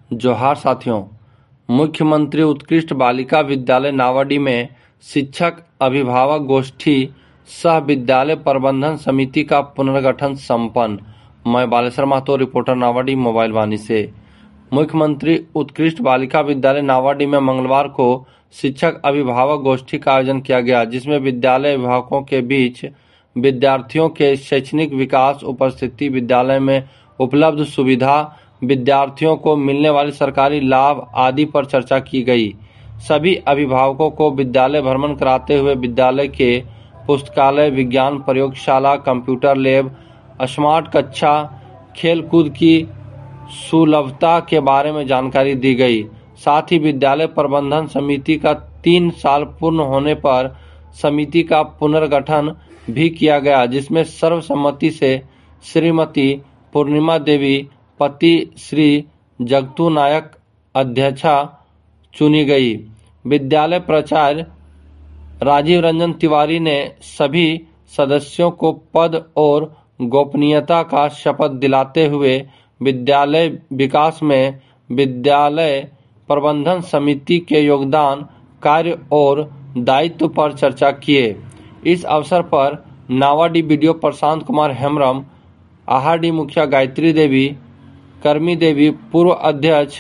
जोहार साथियों। मुख्यमंत्री उत्कृष्ट बालिका विद्यालय नावाडीह में शिक्षक अभिभावक गोष्ठी सह विद्यालय प्रबंधन समिति का पुनर्गठन संपन्न। मैं बालेश्वर महतो, रिपोर्टर नावाडीह मोबाइल वाणी से। मुख्यमंत्री उत्कृष्ट बालिका विद्यालय नावाडीह में मंगलवार को शिक्षक अभिभावक गोष्ठी का आयोजन किया गया, जिसमें विद्यालय अभिभावकों के बीच विद्यार्थियों के शैक्षणिक विकास, उपस्थिति, विद्यालय में उपलब्ध सुविधा, विद्यार्थियों को मिलने वाले सरकारी लाभ आदि पर चर्चा की गई। सभी अभिभावकों को विद्यालय भ्रमण कराते हुए विद्यालय के पुस्तकालय, विज्ञान प्रयोगशाला, कंप्यूटर लैब, स्मार्ट कक्षा, खेलकूद की सुलभता के बारे में जानकारी दी गई। साथ ही विद्यालय प्रबंधन समिति का 3 साल पूर्ण होने पर समिति का पुनर्गठन भी किया गया, जिसमें सर्वसम्मति से श्रीमती पूर्णिमा देवी, पति श्री जगतू नायक अध्यक्षा चुनी गई। विद्यालय प्राचार्य राजीव रंजन तिवारी ने सभी सदस्यों को पद और गोपनीयता का शपथ दिलाते हुए विद्यालय विकास में विद्यालय प्रबंधन समिति के योगदान, कार्य और दायित्व पर चर्चा किए। इस अवसर पर नावाडीह बीडीओ प्रशांत कुमार हेम्ब्रम, आहाडी मुखिया गायत्री देवी, कर्मी देवी, पूर्व अध्यक्ष,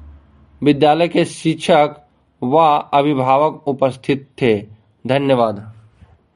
विद्यालय के शिक्षक व अभिभावक उपस्थित थे। धन्यवाद।